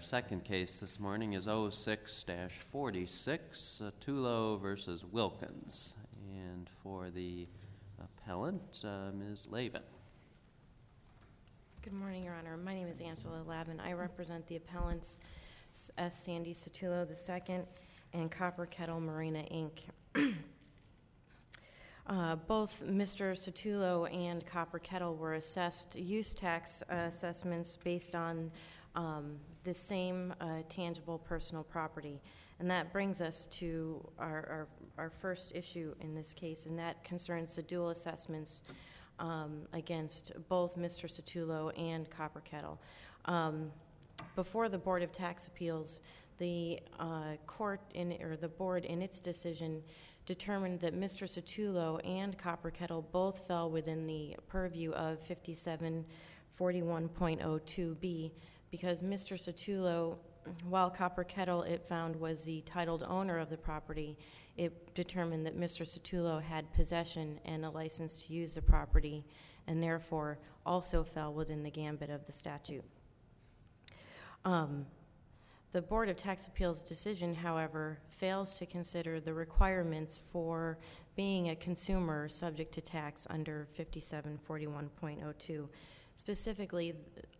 second case this morning is 06-46, Satulo versus Wilkins. And for the appellant, Ms. Lavin. Good morning, Your Honor. My name is Angela Lavin. I represent the appellants S. Sandy Satulo II and Copper Kettle Marina, Inc. Both Mr. Satulo and Copper Kettle were assessed use tax assessments based on the same tangible personal property. And that brings us to our first issue in this case, and that concerns the dual assessments against both Mr. Satulo and Copper Kettle. Before the Board of Tax Appeals, the the board in its decision determined that Mr. Satulo and Copper Kettle both fell within the purview of 5741.02b because Mr. Satulo, while Copper Kettle, it found, was the titled owner of the property, it determined that Mr. Satulo had possession and a license to use the property and therefore also fell within the gambit of the statute. The Board of Tax Appeals decision, however, fails to consider the requirements for being a consumer subject to tax under 5741.02. Specifically,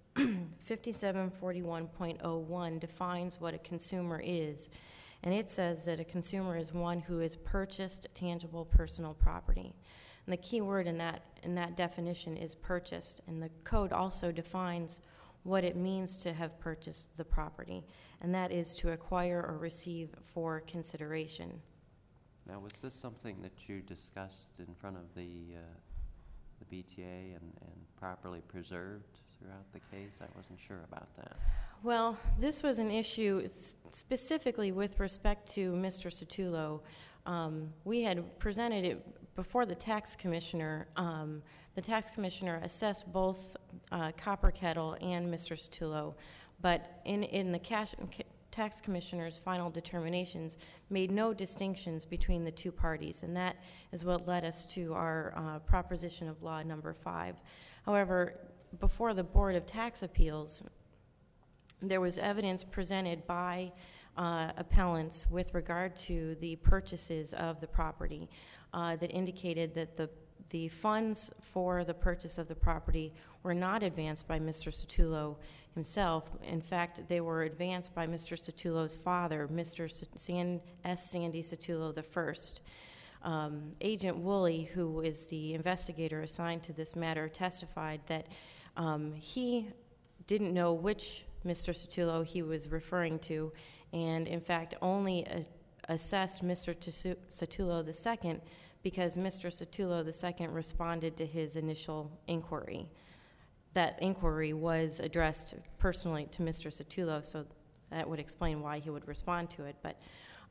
5741.01 defines what a consumer is, and it says that a consumer is one who has purchased tangible personal property. And the key word in that definition is purchased, and the code also defines what it means to have purchased the property, and that is to acquire or receive for consideration. Now, was this something that you discussed in front of the BTA and properly preserved throughout the case? I wasn't sure about that. Well, this was an issue specifically with respect to Mr. Satulo. We had presented it before the tax commissioner. The tax commissioner assessed both Copper Kettle and Mr. Satulo, but in the tax commissioner's final determinations made no distinctions between the two parties, and that is what led us to our proposition of law number 5. However, before the Board of Tax Appeals, there was evidence presented by appellants with regard to the purchases of the property that indicated that the funds for the purchase of the property were not advanced by Mr. Satulo himself. In fact, they were advanced by Mr. Satulo's father, Mr. S. Sandy Satulo I. Agent Woolley, who is the investigator assigned to this matter, testified that he didn't know which Mr. Satulo he was referring to, and in fact only assessed Mr. Satulo II because Mr. Satulo II responded to his initial inquiry. That inquiry was addressed personally to Mr. Satulo, so that would explain why he would respond to it. But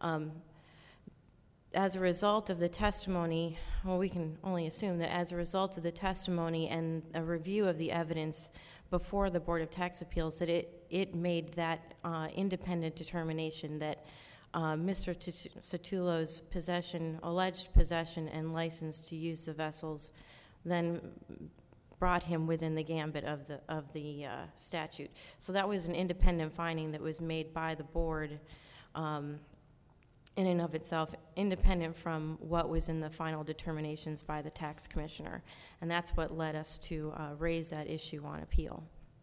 as a result of the testimony, well, we can only assume that as a result of the testimony and a review of the evidence before the Board of Tax Appeals, that it made that independent determination that Mr. Satulo's alleged possession and license to use the vessels then brought him within the gambit of the statute. So that was an independent finding that was made by the board in and of itself, independent from what was in the final determinations by the tax commissioner. And that's what led us to raise that issue on appeal.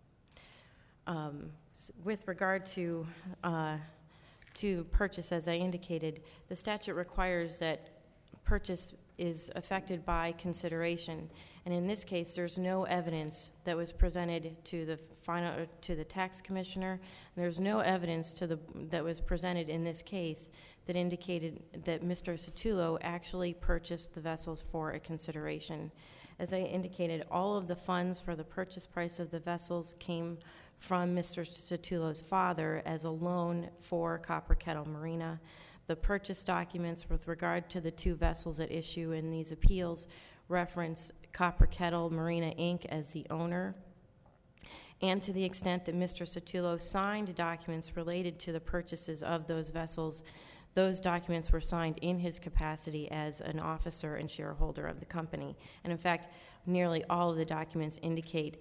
With regard to purchase, as I indicated, the statute requires that purchase is affected by consideration, and in this case, there's no evidence that was presented to the tax commissioner. There's no evidence that was presented in this case that indicated that Mr. Satulo actually purchased the vessels for a consideration. As I indicated, all of the funds for the purchase price of the vessels came from Mr. Satulo's father as a loan for Copper Kettle Marina. The purchase documents with regard to the two vessels at issue in these appeals reference Copper Kettle Marina, Inc. as the owner. And to the extent that Mr. Satulo signed documents related to the purchases of those vessels, those documents were signed in his capacity as an officer and shareholder of the company. And in fact, nearly all of the documents indicate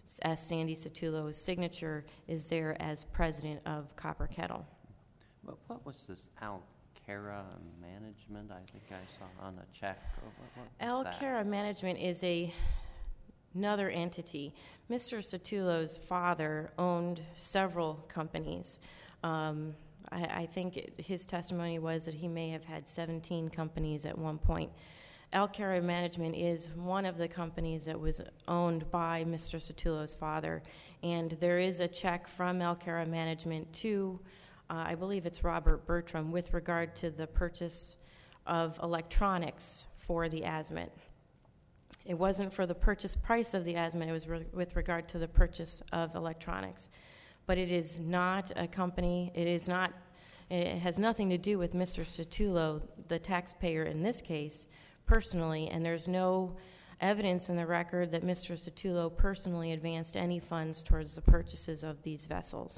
as Sandy Sotulow's signature is there as president of Copper Kettle. What was this Alcara Management I think I saw on a check? What was that? Alcara Management is another entity. Mr. Sotulow's father owned several companies. I think his testimony was that he may have had 17 companies at one point. Alcara Management is one of the companies that was owned by Mr. Sotulow's father, and there is a check from Alcara Management to, I believe it's Robert Bertram, with regard to the purchase of electronics for the ASMET. It wasn't for the purchase price of the ASMET, it was with regard to the purchase of electronics. But it is not a company, it has nothing to do with Mr. Sotulo, the taxpayer in this case, personally, and there's no evidence in the record that Mr. Sotulo personally advanced any funds towards the purchases of these vessels.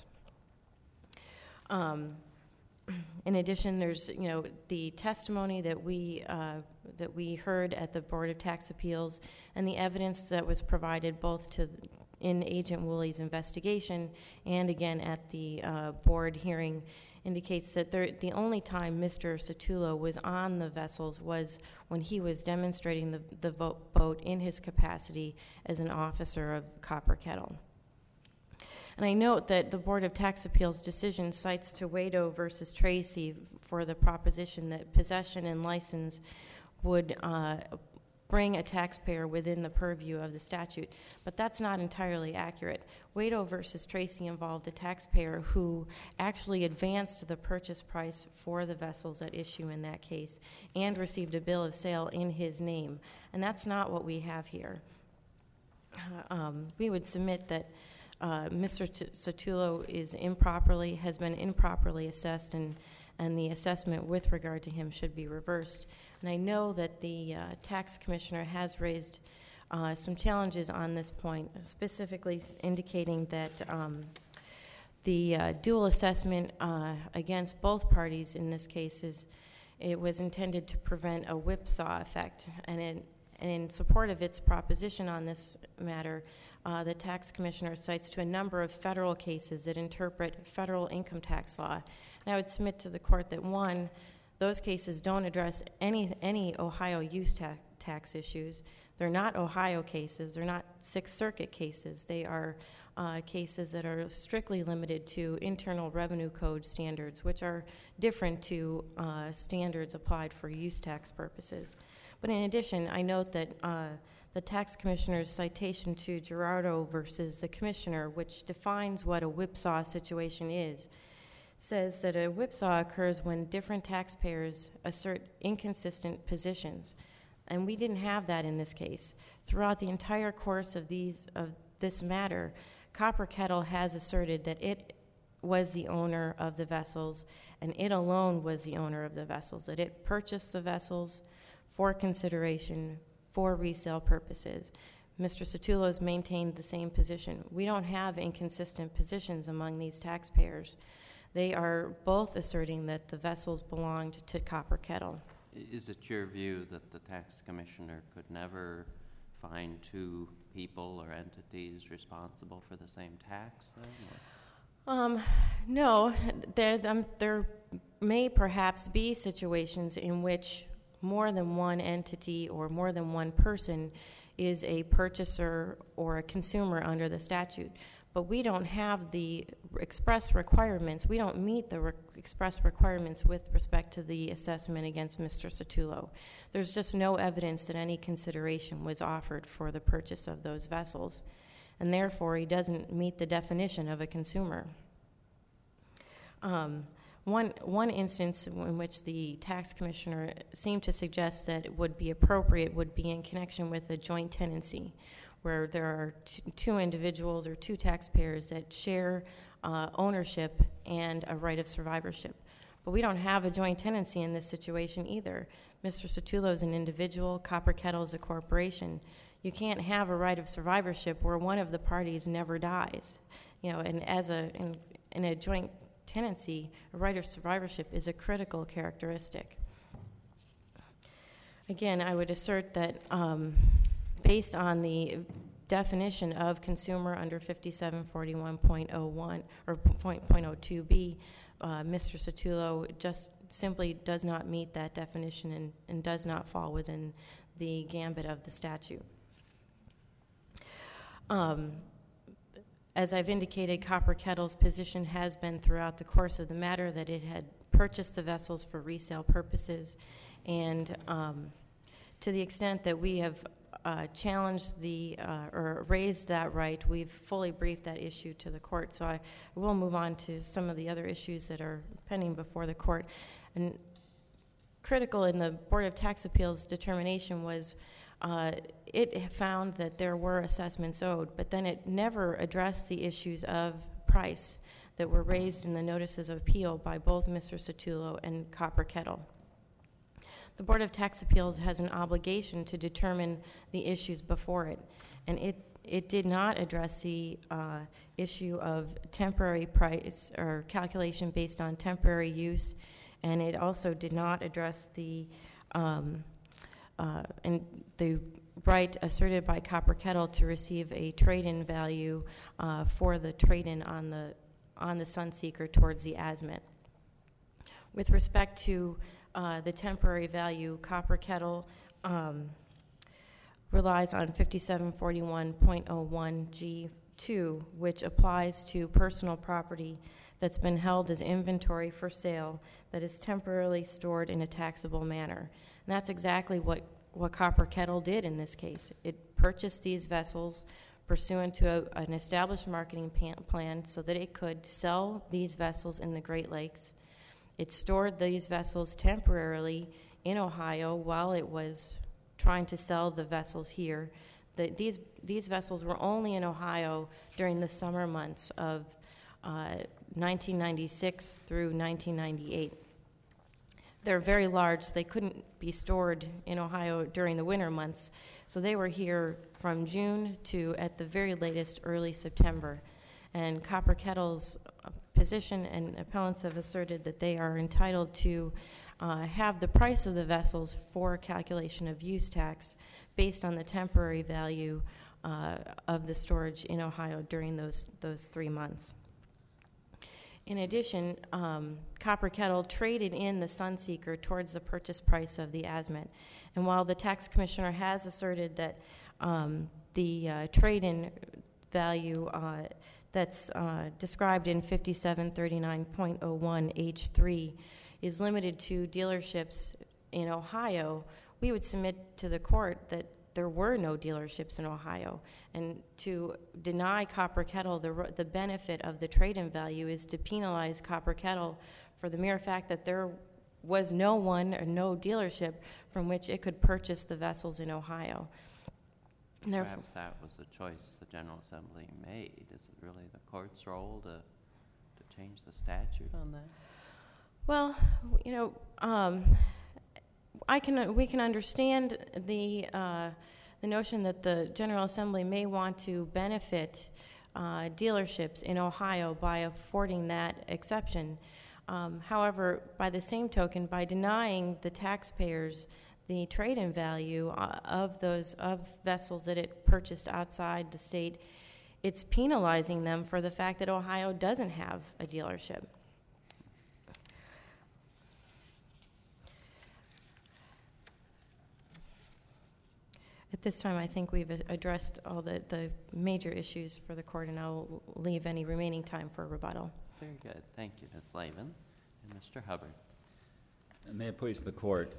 In addition, there's the testimony that we heard at the Board of Tax Appeals, and the evidence that was provided both in Agent Woolley's investigation and again at the board hearing indicates that the only time Mr. Sotulo was on the vessels was when he was demonstrating the boat in his capacity as an officer of Copper Kettle. And I note that the Board of Tax Appeals decision cites Tuedo versus Tracy for the proposition that possession and license would bring a taxpayer within the purview of the statute, but that's not entirely accurate. Tuedo versus Tracy involved a taxpayer who actually advanced the purchase price for the vessels at issue in that case and received a bill of sale in his name, and that's not what we have here. We would submit that Mr. Sotulo has been improperly assessed, and the assessment with regard to him should be reversed. And I know that the tax commissioner has raised some challenges on this point, specifically indicating that the dual assessment against both parties in this case it was intended to prevent a whipsaw effect. And in support of its proposition on this matter, the tax commissioner cites to a number of federal cases that interpret federal income tax law. And I would submit to the court that, one, those cases don't address any Ohio use tax issues. They're not Ohio cases. They're not Sixth Circuit cases. They are cases that are strictly limited to Internal Revenue Code standards, which are different to standards applied for use tax purposes. But in addition, I note that the tax commissioner's citation to Gerardo versus the commissioner, which defines what a whipsaw situation is, says that a whipsaw occurs when different taxpayers assert inconsistent positions. And we didn't have that in this case. Throughout the entire course of this matter, Copper Kettle has asserted that it was the owner of the vessels, and it alone was the owner of the vessels, that it purchased the vessels for consideration for resale purposes. Mr. Sotulo's maintained the same position. We don't have inconsistent positions among these taxpayers. They are both asserting that the vessels belonged to Copper Kettle. Is it your view that the tax commissioner could never find two people or entities responsible for the same tax then? No. There may perhaps be situations in which more than one entity or more than one person is a purchaser or a consumer under the statute. But we don't have the express requirements. We don't meet the express requirements with respect to the assessment against Mr. Sotulo. There's just no evidence that any consideration was offered for the purchase of those vessels, and therefore he doesn't meet the definition of a consumer. One instance in which the tax commissioner seemed to suggest that it would be appropriate would be in connection with a joint tenancy, where there are two individuals or two taxpayers that share ownership and a right of survivorship. But we don't have a joint tenancy in this situation either. Mr. Sotulo is an individual, Copper Kettle is a corporation. You can't have a right of survivorship where one of the parties never dies. And in a joint tenancy, a right of survivorship is a critical characteristic. Again, I would assert that based on the definition of consumer under 5741.01 or .02b, Mr. Sotullo just simply does not meet that definition and does not fall within the gambit of the statute. As I've indicated, Copper Kettle's position has been throughout the course of the matter that it had purchased the vessels for resale purposes, and to the extent that we have challenged or raised that right, we've fully briefed that issue to the court. So I will move on to some of the other issues that are pending before the court. And critical in the Board of Tax Appeals determination was it found that there were assessments owed, but then it never addressed the issues of price that were raised in the notices of appeal by both Mr. Sotullo and Copper Kettle. The Board of Tax Appeals has an obligation to determine the issues before it, and it did not address the issue of temporary price or calculation based on temporary use, and it also did not address the right asserted by Copper Kettle to receive a trade-in value for the trade-in on the Sunseeker towards the Asmet. With respect to the temporary value, Copper Kettle relies on 5741.01G2, which applies to personal property that's been held as inventory for sale that is temporarily stored in a taxable manner. And that's exactly what Copper Kettle did in this case. It purchased these vessels pursuant to an established marketing plan so that it could sell these vessels in the Great Lakes. It stored these vessels temporarily in Ohio while it was trying to sell the vessels here. These vessels were only in Ohio during the summer months of 1996 through 1998. They're very large. They couldn't be stored in Ohio during the winter months, so they were here from June to, at the very latest, early September. And Copper Kettle's position and appellants have asserted that they are entitled to have the price of the vessels for calculation of use tax based on the temporary value of the storage in Ohio during those 3 months. In addition, Copper Kettle traded in the Sunseeker towards the purchase price of the Asmet. And while the tax commissioner has asserted that the trade-in value that's described in 5739.01H3 is limited to dealerships in Ohio, we would submit to the court that there were no dealerships in Ohio. And to deny Copper Kettle the benefit of the trade-in value is to penalize Copper Kettle for the mere fact that there was no one or no dealership from which it could purchase the vessels in Ohio. Perhaps that was a choice the General Assembly made. Is it really the court's role to change the statute on that? Well, you know, we can understand the notion that the General Assembly may want to benefit dealerships in Ohio by affording that exception. However, by the same token, by denying the taxpayers the trade-in value of vessels that it purchased outside the state, it's penalizing them for the fact that Ohio doesn't have a dealership. At this time, I think we've addressed all the major issues for the court, and I'll leave any remaining time for rebuttal. Very good. Thank you, Ms. Lavin. And Mr. Hubbard. May it please the court.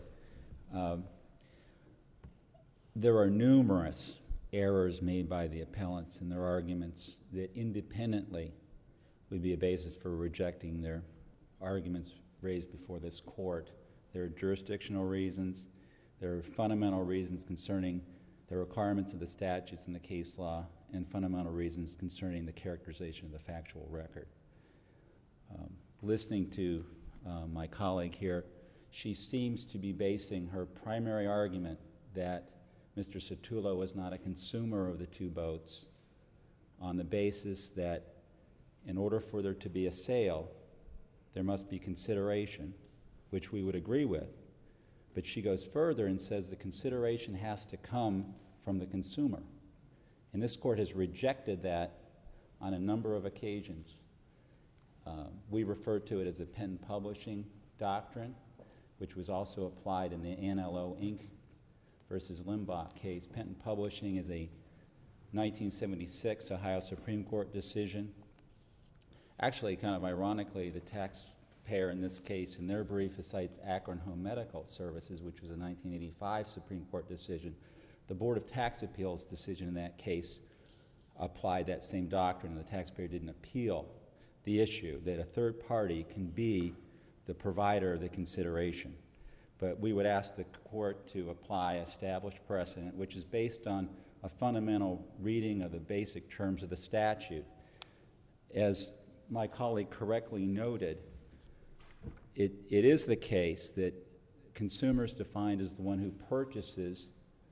There are numerous errors made by the appellants in their arguments that independently would be a basis for rejecting their arguments raised before this court. There are jurisdictional reasons. There are fundamental reasons concerning the requirements of the statutes and the case law, and fundamental reasons concerning the characterization of the factual record. Listening to my colleague here, she seems to be basing her primary argument that Mr. Sotullo was not a consumer of the two boats on the basis that in order for there to be a sale, there must be consideration, which we would agree with. But she goes further and says the consideration has to come from the consumer. And this court has rejected that on a number of occasions. We refer to it as the Penn Publishing Doctrine, which was also applied in the Anello Inc. versus Limbach case. Penn Publishing is a 1976 Ohio Supreme Court decision. Actually, kind of ironically, the taxpayer in this case, in their brief, cites Akron Home Medical Services, which was a 1985 Supreme Court decision. The Board of Tax Appeals decision in that case applied that same doctrine, and the taxpayer didn't appeal the issue that a third party can be the provider of the consideration. But we would ask the court to apply established precedent, which is based on a fundamental reading of the basic terms of the statute. As my colleague correctly noted, it is the case that consumer is defined as the one who purchases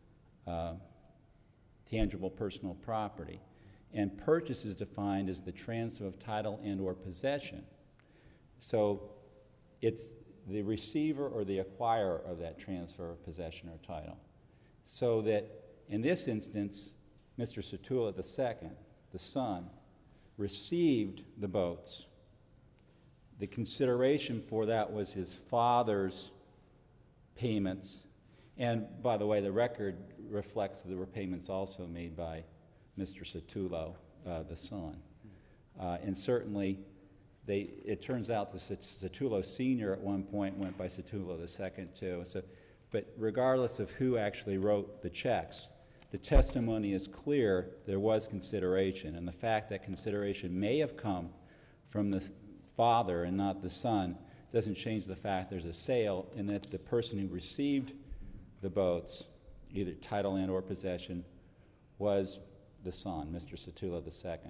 tangible personal property, and purchase is defined as the transfer of title and or possession. So it's the receiver or the acquirer of that transfer of possession or title. So that in this instance, Mr. Satula II, the son, received the boats. The consideration for that was his father's payments. And by the way, the record reflects that there were payments also made by Mr. Satula, the son. And certainly, it turns out that Satula Sr. at one point went by Satula II too. So, but regardless of who actually wrote the checks, the testimony is clear there was consideration. And the fact that consideration may have come from the father and not the son doesn't change the fact there's a sale, and that the person who received the boats, either title and or possession, was the son, Mr. Satula II.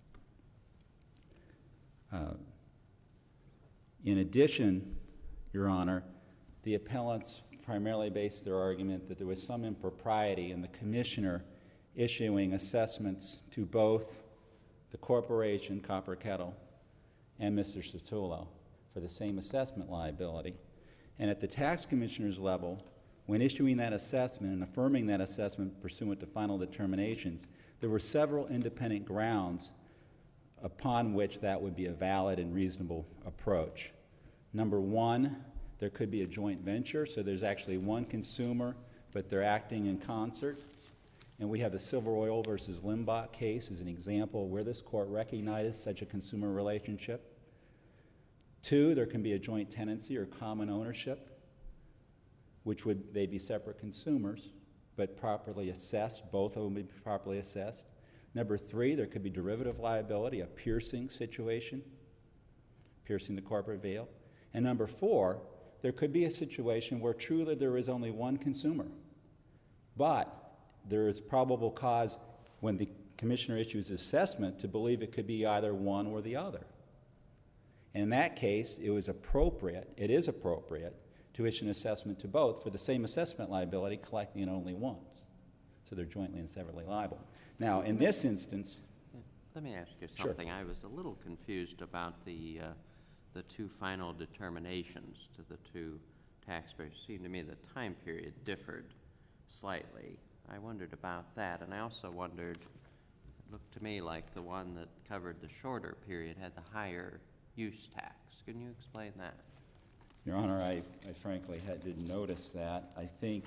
In addition, Your Honor, the appellants primarily based their argument that there was some impropriety in the commissioner issuing assessments to both the corporation, Copper Kettle, and Mr. Satula for the same assessment liability. And at the tax commissioner's level, when issuing that assessment and affirming that assessment pursuant to final determinations, there were several independent grounds upon which that would be a valid and reasonable approach. Number one, there could be a joint venture, so there's actually one consumer, but they're acting in concert. And we have the Silver Oil versus Limbach case as an example where this court recognizes such a consumer relationship. Two, there can be a joint tenancy or common ownership, which would they be separate consumers, but properly assessed. Both of them would be properly assessed. Number three, there could be derivative liability, a piercing situation, piercing the corporate veil. And number four, there could be a situation where truly there is only one consumer, but there is probable cause when the commissioner issues assessment to believe it could be either one or the other. And in that case, it is appropriate to issue an assessment to both for the same assessment liability, collecting it only once. So they're jointly and severally liable. Now, in this instance... Let me ask you something. Sure. I was a little confused about the two final determinations to the two taxpayers. It seemed to me the time period differed slightly. I wondered about that, and I also wondered, it looked to me like the one that covered the shorter period had the higher use tax. Can you explain that? Your Honor, I frankly didn't notice that. I think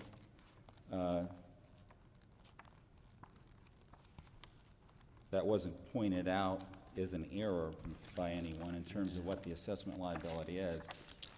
that wasn't pointed out as an error by anyone in terms of what the assessment liability is.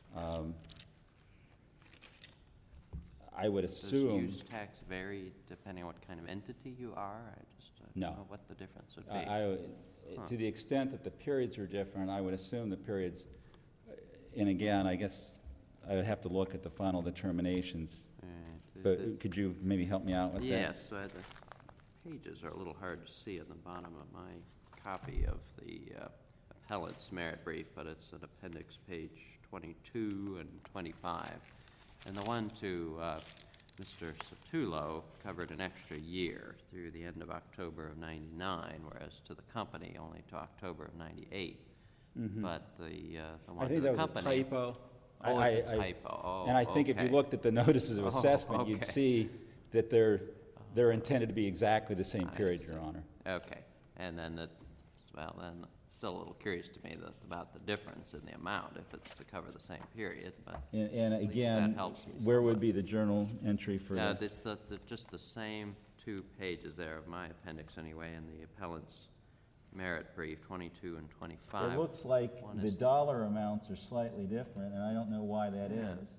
I would assume... Does use tax vary depending on what kind of entity you are? I just no. don't know what the difference would be. To the extent that the periods are different, I would assume the periods, and again, I guess I would have to look at the final determinations. But could you maybe help me out with that? Yes, the pages are a little hard to see at the bottom of my copy of the appellant's merit brief, but it's at appendix page 22 and 25. And the one to Mr. Satula covered an extra year through the end of October of 99, whereas to the company only to October of 98. Mm-hmm. But the one to the company... I think that was a typo. Oh, it's a typo. And I think if you looked at the notices of assessment, you'd see that they're They're intended to be exactly the same I period, see. Your Honor. Okay, and then then, still a little curious to me about the difference in the amount, if it's to cover the same period, but And at least again, that helps me where would somewhat. be the journal entry for No, that? it's just the same 2 pages there of my appendix anyway, in the appellant's merit brief, 22 and 25. It looks like One the is- dollar amounts are slightly different, and I don't know why that Yeah. is.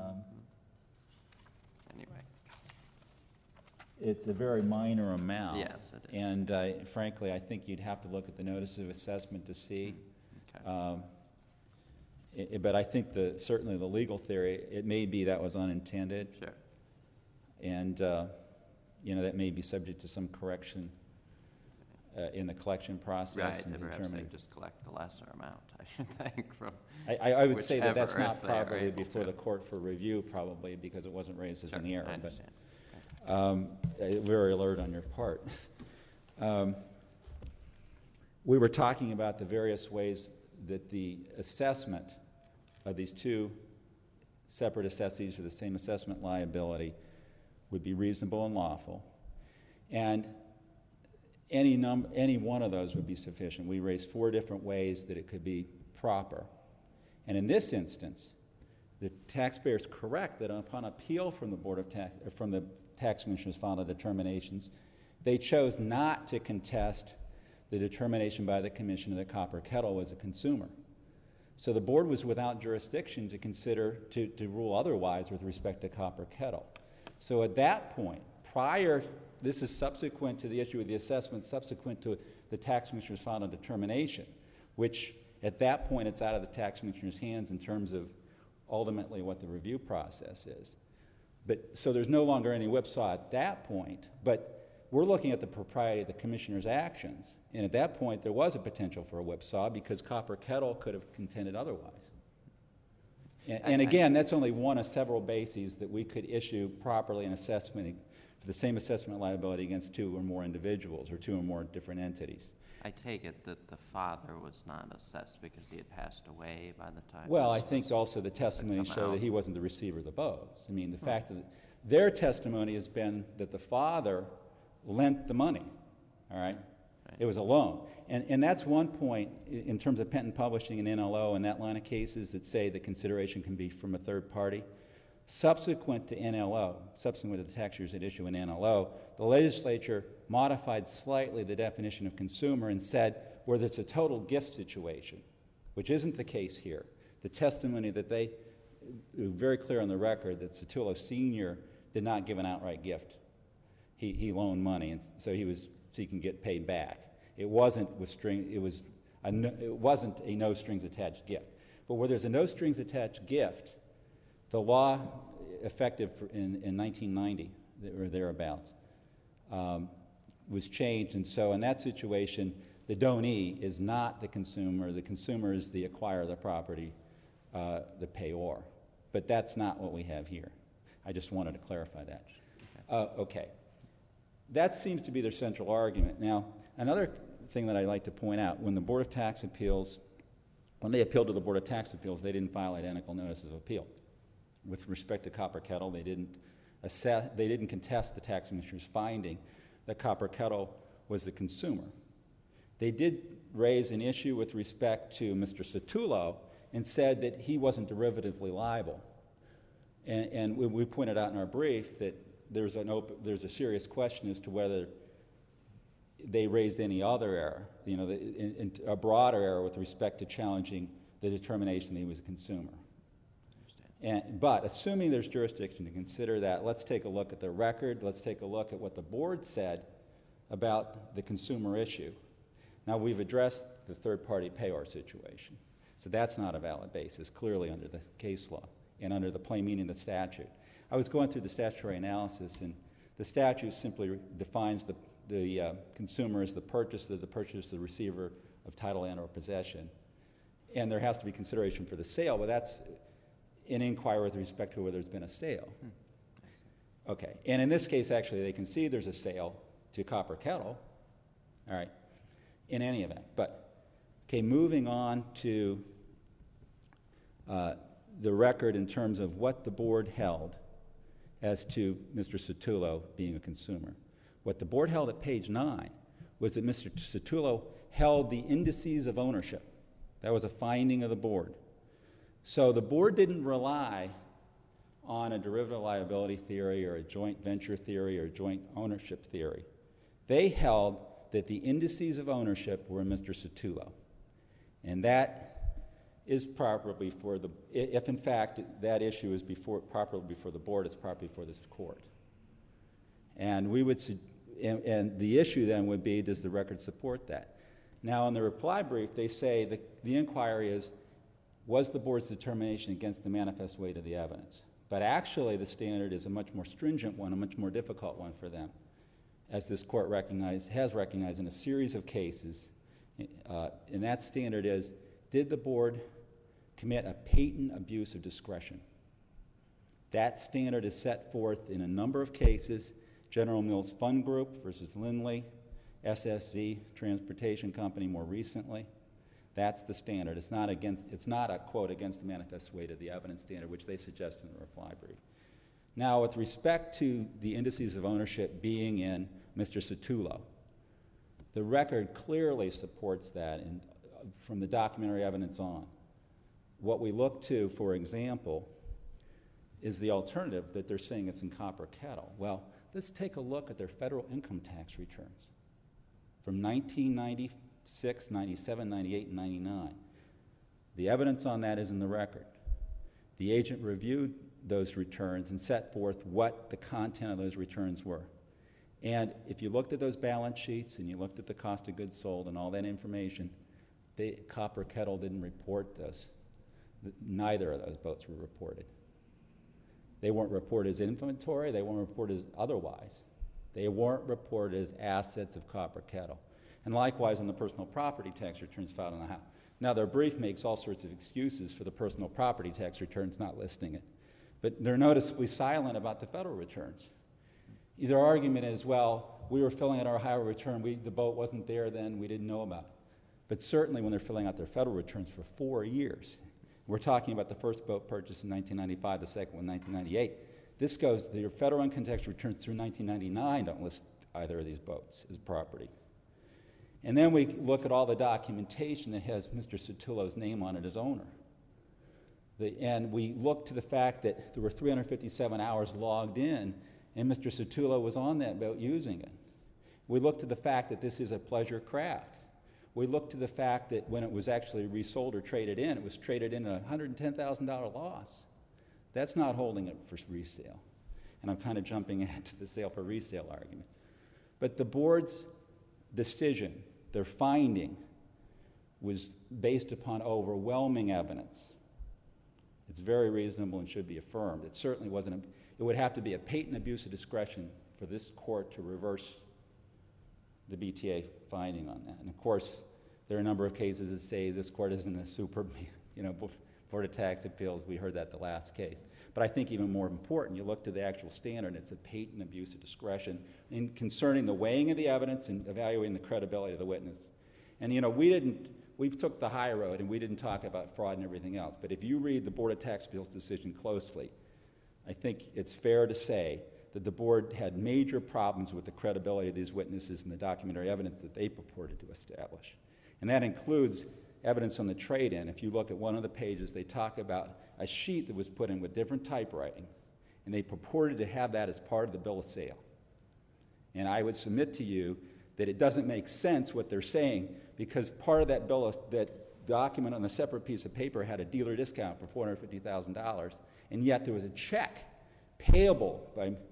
Anyway, It's a very minor amount. yes, it is. And frankly, I think you'd have to look at the notice of assessment to see. Okay. But I think certainly the legal theory, it may be that was unintended, Sure. and, that may be subject to some correction in the collection process. Right, and and perhaps they determine- just collect the lesser amount, I should think, from, I would say that that's whichever, not if they are properly able before to. the court for review, probably, because it wasn't raised as sure, an I error. But understand. very alert on your part. We were talking about the various ways that the assessment of these 2 separate assessees for the same assessment liability would be reasonable and lawful, and any one of those would be sufficient. We raised 4 different ways that it could be proper, and in this instance, the taxpayer is correct that upon appeal from the tax commissioner's final determinations, they chose not to contest the determination by the commissioner that Copper Kettle was a consumer. So the board was without jurisdiction to consider, to rule otherwise with respect to Copper Kettle. So at that point, this is subsequent to the issue of the assessment, subsequent to the tax commissioner's final determination, which at that point it's out of the tax commissioner's hands in terms of ultimately what the review process is. So there's no longer any whipsaw at that point, but we're looking at the propriety of the commissioner's actions, and at that point there was a potential for a whipsaw because Copper Kettle could have contended otherwise. And again, that's only one of several bases that we could issue properly an assessment for the same assessment liability against 2 or more individuals or 2 or more different entities. I take it that the father was not assessed because he had passed away by the time. Well, I this think was also the testimony come showed out. that he wasn't the receiver of the bows. I mean, the fact that their testimony has been that the father lent the money, all right? It was a loan. And that's one point in terms of Penton Publishing and NLO and that line of cases that say the consideration can be from a third party. Subsequent to NLO, subsequent to the tax years at issue in NLO, the legislature modified slightly the definition of consumer and said where there's a total gift situation, which isn't the case here. The testimony that they, very clear on the record that Sotelo Sr. did not give an outright gift. He loaned money, and so he can get paid back. It wasn't it wasn't a no strings attached gift. But where there's a no strings attached gift, the law effective in 1990 or thereabouts was changed, and so in that situation, the donee is not the consumer. The consumer is the acquirer of the property, the payor. But that's not what we have here. I just wanted to clarify that. Okay. That seems to be their central argument. Now, another thing that I'd like to point out, when the Board of Tax Appeals, when they appealed to the Board of Tax Appeals, they didn't file identical notices of appeal. With respect to Copper Kettle, they didn't contest the tax commissioner's finding that Copper Kettle was the consumer. They did raise an issue with respect to Mr. Sotelo and said that he wasn't derivatively liable. And we pointed out in our brief that there's a serious question as to whether they raised any other error, a broader error with respect to challenging the determination that he was a consumer. But assuming there's jurisdiction to consider that, let's take a look at the record. Let's take a look at what the board said about the consumer issue. Now, we've addressed the third-party payor situation, so that's not a valid basis, clearly under the case law and under the plain meaning of the statute. I was going through the statutory analysis, and the statute simply defines the consumer as the purchaser, the receiver of title and or possession. And there has to be consideration for the sale, but that's an inquiry with respect to whether there's been a sale. Okay, and in this case, actually, they can see there's a sale to Copper Kettle, all right, in any event. But, okay, moving on to the record in terms of what the board held as to Mr. Sotelo being a consumer. What the board held at page 9 was that Mr. Sotullo held the indices of ownership. That was a finding of the board. So the board didn't rely on a derivative liability theory or a joint venture theory or joint ownership theory. They held that the indices of ownership were Mr. Sotullo. And that is proper before the, if in fact that issue is properly before the board, it's properly before this court. And we would, and the issue then would be, does the record support that? Now in the reply brief, they say that the inquiry is, was the board's determination against the manifest weight of the evidence? But actually the standard is a much more stringent one, a much more difficult one for them, as this court has recognized in a series of cases. And that standard is, did the board commit a patent abuse of discretion? That standard is set forth in a number of cases: General Mills Fund Group versus Lindley, SSZ Transportation Company more recently. That's the standard. It's not a quote against the manifest weight of the evidence standard, which they suggest in the reply brief. Now, with respect to the indices of ownership being in Mr. Sotullo, the record clearly supports that from the documentary evidence on. What we look to, for example, is the alternative that they're saying it's in Copper Kettle. Well, let's take a look at their federal income tax returns from 1996, 97, 98, and 99. The evidence on that is in the record. The agent reviewed those returns and set forth what the content of those returns were. And if you looked at those balance sheets and you looked at the cost of goods sold and all that information, Copper Kettle didn't report those. Neither of those boats were reported. They weren't reported as inventory. They weren't reported as otherwise. They weren't reported as assets of Copper Kettle. And likewise on the personal property tax returns filed in the House. Now, their brief makes all sorts of excuses for the personal property tax returns not listing it. But they're noticeably silent about the federal returns. Their argument is, well, we were filling out our Ohio return. The boat wasn't there then. We didn't know about it. But certainly when they're filling out their federal returns for 4 years, we're talking about the first boat purchase in 1995, the second one in 1998. This goes, their federal income tax returns through 1999 don't list either of these boats as property. And then we look at all the documentation that has Mr. Sotullo's name on it as owner. And we look to the fact that there were 357 hours logged in, and Mr. Sotullo was on that boat using it. We look to the fact that this is a pleasure craft. We look to the fact that when it was actually resold or traded in, it was traded in at a $110,000 loss. That's not holding it for resale. And I'm kind of jumping ahead to the sale for resale argument. But the board's decision, their finding, was based upon overwhelming evidence. It's very reasonable and should be affirmed. It certainly wasn't, it would have to be a patent abuse of discretion for this court to reverse the BTA finding on that. And of course, there are a number of cases that say this court isn't a super, Board of Tax Appeals. We heard that the last case. But I think even more important, you look to the actual standard, it's a patent abuse of discretion in concerning the weighing of the evidence and evaluating the credibility of the witness. And we took the high road and we didn't talk about fraud and everything else. But if you read the Board of Tax Appeals decision closely, I think it's fair to say that the board had major problems with the credibility of these witnesses and the documentary evidence that they purported to establish. And that includes evidence on the trade-in. If you look at one of the pages, they talk about a sheet that was put in with different typewriting, and they purported to have that as part of the bill of sale. And I would submit to you that it doesn't make sense what they're saying, because part of that that document on a separate piece of paper had a dealer discount for $450,000, and yet there was a check payable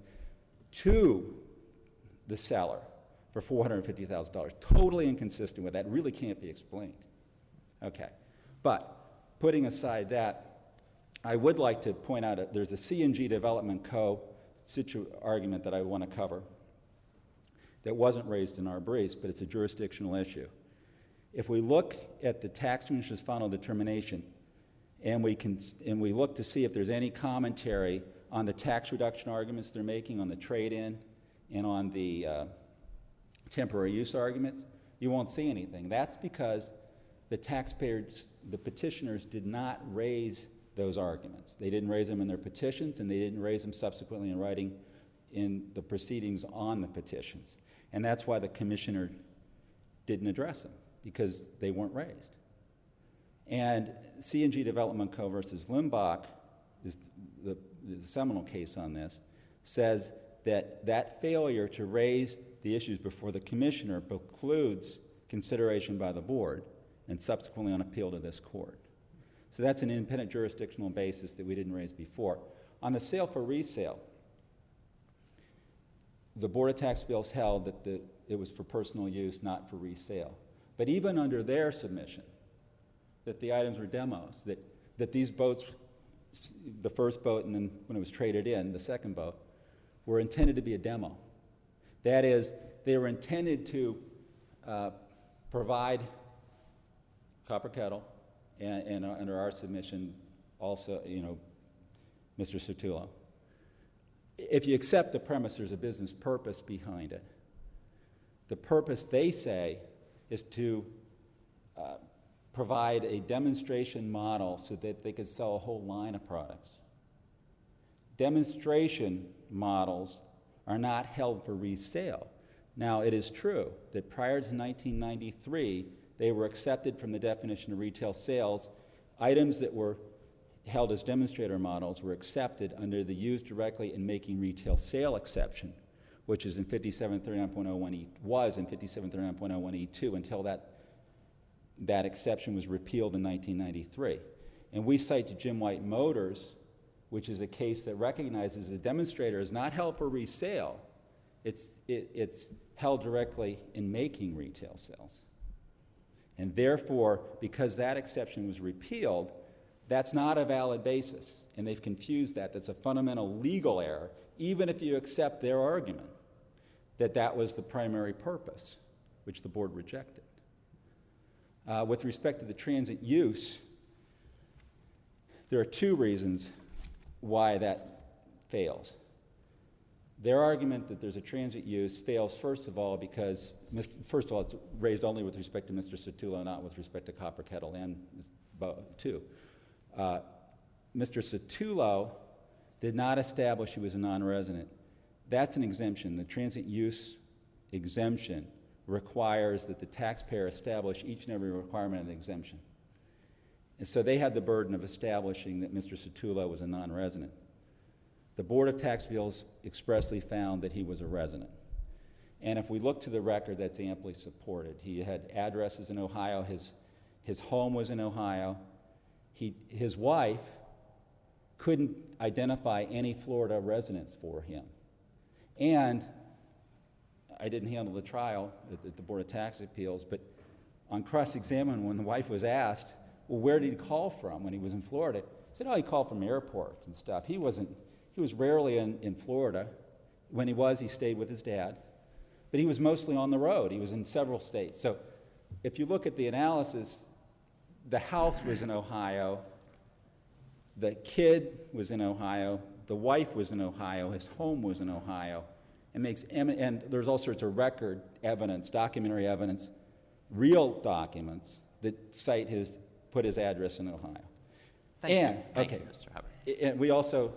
to the seller for $450,000. Totally inconsistent with that. Really can't be explained. Okay. But putting aside that, I would like to point out that there's a C&G Development Co. argument that I want to cover that wasn't raised in our briefs, but it's a jurisdictional issue. If we look at the tax commissioner's final determination and we look to see if there's any commentary on the tax reduction arguments they're making on the trade-in and on the temporary use arguments, you won't see anything. That's because the taxpayers, the petitioners, did not raise those arguments. They didn't raise them in their petitions, and they didn't raise them subsequently in writing in the proceedings on the petitions. And that's why the commissioner didn't address them, because they weren't raised. And C&G Development Co. versus Limbach is the seminal case on this, says that that failure to raise the issues before the commissioner precludes consideration by the board and subsequently on appeal to this court. So that's an independent jurisdictional basis that we didn't raise before. On the sale for resale, the Board of Tax Appeals held that it was for personal use, not for resale. But even under their submission, that the items were demos, that these boats, the first boat and then when it was traded in, the second boat, were intended to be a demo. That is, they were intended to provide Copper Kettle, and under our submission also, Mr. Sotullo. If you accept the premise there's a business purpose behind it, the purpose, they say, is to provide a demonstration model so that they could sell a whole line of products. Demonstration models are not held for resale. Now, it is true that prior to 1993, they were accepted from the definition of retail sales. Items that were held as demonstrator models were accepted under the used directly in making retail sale exception, which is in 5739.01E, was in 5739.01E2 until that exception was repealed in 1993. And we cite to Jim White Motors, which is a case that recognizes a demonstrator is not held for resale. It's held directly in making retail sales. And therefore, because that exception was repealed, that's not a valid basis. And they've confused that. That's a fundamental legal error, even if you accept their argument that that was the primary purpose, which the board rejected. With respect to the transit use, there are two reasons why that fails. Their argument that there's a transit use fails, first of all, because, first of all, it's raised only with respect to Mr. Sotullo, not with respect to Copper Kettle and too. Mr. Sotullo did not establish he was a non-resident. That's an exemption. The transit use exemption requires that the taxpayer establish each and every requirement of the exemption. And so they had the burden of establishing that Mr. Sotullo was a non-resident. The Board of Tax Appeals expressly found that he was a resident. And if we look to the record, that's amply supported. He had addresses in Ohio. His home was in Ohio. His wife couldn't identify any Florida residents for him. And I didn't handle the trial at the Board of Tax Appeals, but on cross-examination, when the wife was asked, well, where did he call from when he was in Florida? He said, oh, he called from airports and stuff. He was rarely in Florida. When he stayed with his dad. But he was mostly on the road. He was in several states. So if you look at the analysis, the house was in Ohio, the kid was in Ohio, the wife was in Ohio, his home was in Ohio. And there's all sorts of record evidence, documentary evidence, real documents that put his address in Ohio. Thank you, Mr. Hubbard. And we also,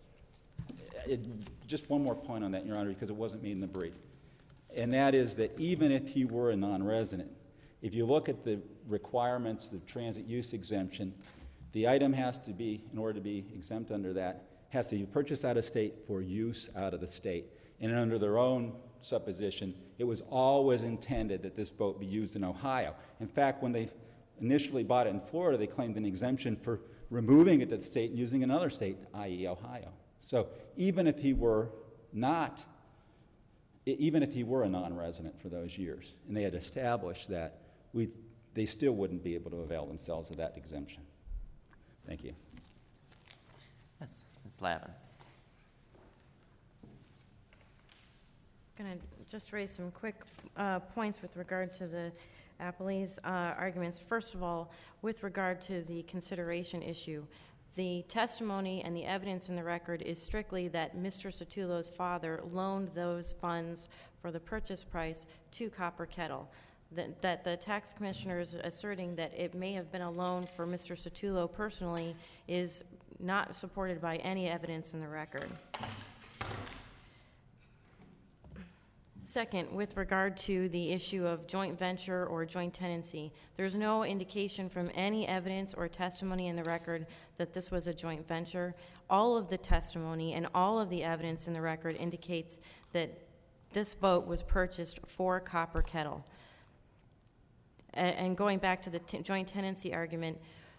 just one more point on that, Your Honor, because it wasn't made in the brief. And that is that even if he were a non-resident, if you look at the requirements, the transit use exemption, the item has to be, in order to be exempt under that, has to be purchased out of state for use out of the state. And under their own supposition, it was always intended that this boat be used in Ohio. In fact, when they initially bought it in Florida, they claimed an exemption for removing it to the state and using another state, i.e. Ohio. So even if he were a non-resident for those years, and they had established that, they still wouldn't be able to avail themselves of that exemption. Thank you. Yes, Ms. Lavin. I'm going to just raise some quick points with regard to the appellee's arguments. First of all, with regard to the consideration issue, the testimony and the evidence in the record is strictly that Mr. Sotullo's father loaned those funds for the purchase price to Copper Kettle. That the tax commissioner is asserting that it may have been a loan for Mr. Sotullo personally is not supported by any evidence in the record. Second, with regard to the issue of joint venture or joint tenancy, there's no indication from any evidence or testimony in the record that this was a joint venture. All of the testimony and all of the evidence in the record indicates that this boat was purchased for Copper Kettle. And going back to the joint tenancy argument,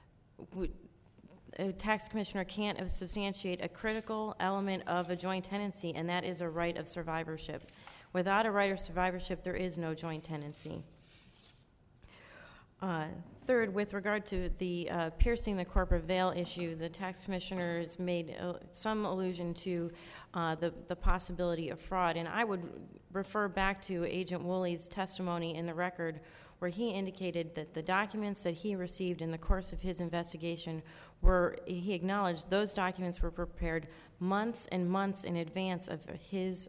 a tax commissioner can't substantiate a critical element of a joint tenancy, and that is a right of survivorship. Without a right of survivorship, there is no joint tenancy. Third, with regard to the piercing the corporate veil issue, the tax commissioner has made some allusion to the possibility of fraud, and I would refer back to Agent Woolley's testimony in the record where he indicated that the documents that he received in the course of his investigation he acknowledged those documents were prepared months and months in advance of his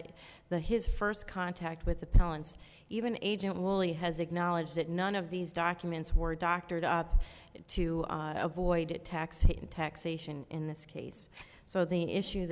first contact with appellants. Even Agent Woolley has acknowledged that none of these documents were doctored up to avoid taxation in this case. So the issue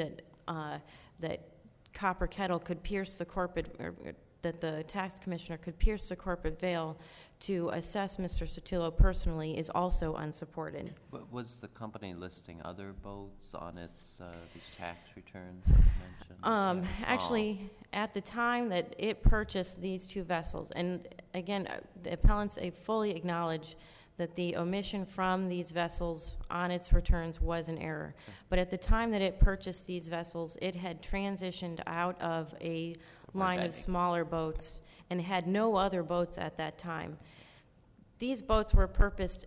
that Copper Kettle could pierce the that the tax commissioner could pierce the corporate veil to assess Mr. Sotelo personally is also unsupported. Was the company listing other boats on its these tax returns that you mentioned? Actually, at the time that it purchased these two vessels, and again, the appellants fully acknowledge that the omission from these vessels on its returns was an error. Sure. But at the time that it purchased these vessels, it had transitioned out of a line of smaller boats and had no other boats at that time. These boats were purchased,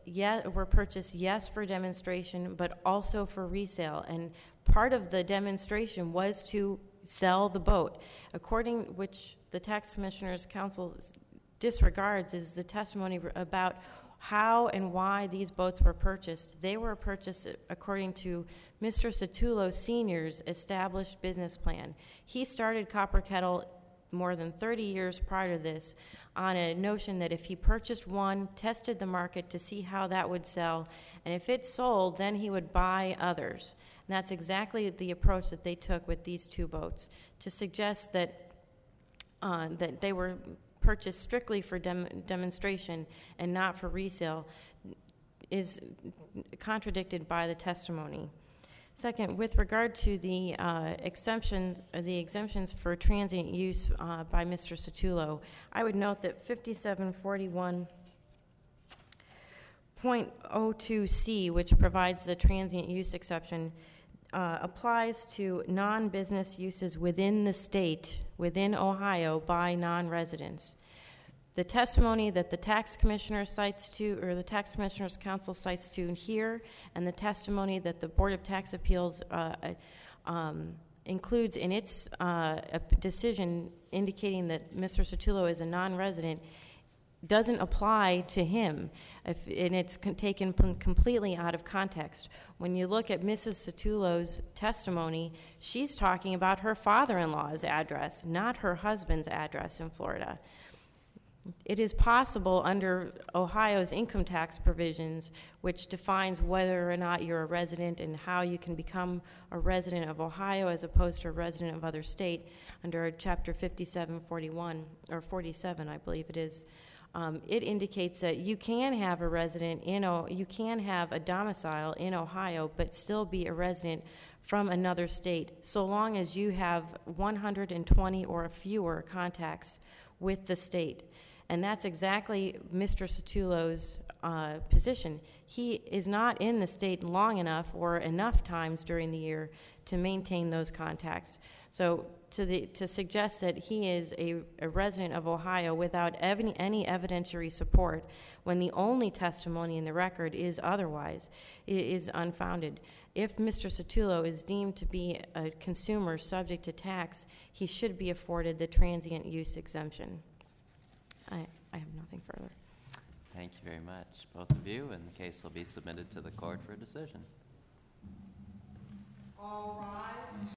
yes, for demonstration, but also for resale. And part of the demonstration was to sell the boat, according which the tax commissioner's counsel disregards is the testimony about how and why these boats were purchased. They were purchased according to Mr. Sotelo Sr.'s established business plan. He started Copper Kettle more than 30 years prior to this on a notion that if he purchased one, tested the market to see how that would sell, and if it sold, then he would buy others. And that's exactly the approach that they took with these two boats, to suggest that that they were purchased strictly for demonstration and not for resale is contradicted by the testimony. Second, with regard to the exemptions for transient use by Mr. Sotelo, I would note that 5741.02C, which provides the transient use exception, applies to non-business uses within the state, within Ohio, by non-residents. The testimony that the tax commissioner cites to, or the tax commissioner's counsel cites to here, and the testimony that the Board of Tax Appeals includes in its decision indicating that Mr. Sotelo is a non-resident, doesn't apply to him, and it's taken completely out of context. When you look at Mrs. Sotelo's testimony, she's talking about her father-in-law's address, not her husband's address in Florida. It is possible under Ohio's income tax provisions, which defines whether or not you're a resident and how you can become a resident of Ohio as opposed to a resident of other state, under Chapter 5741, or 47, I believe it is. It indicates that you can have a resident you can have a domicile in Ohio, but still be a resident from another state, so long as you have 120 or fewer contacts with the state. And that's exactly Mr. Sotelo's position. He is not in the state long enough or enough times during the year to maintain those contacts. So to suggest that he is a resident of Ohio without any evidentiary support, when the only testimony in the record is otherwise, is unfounded. If Mr. Sotelo is deemed to be a consumer subject to tax, he should be afforded the transient use exemption. I have nothing further. Thank you very much, both of you, and the case will be submitted to the court for a decision. All rise.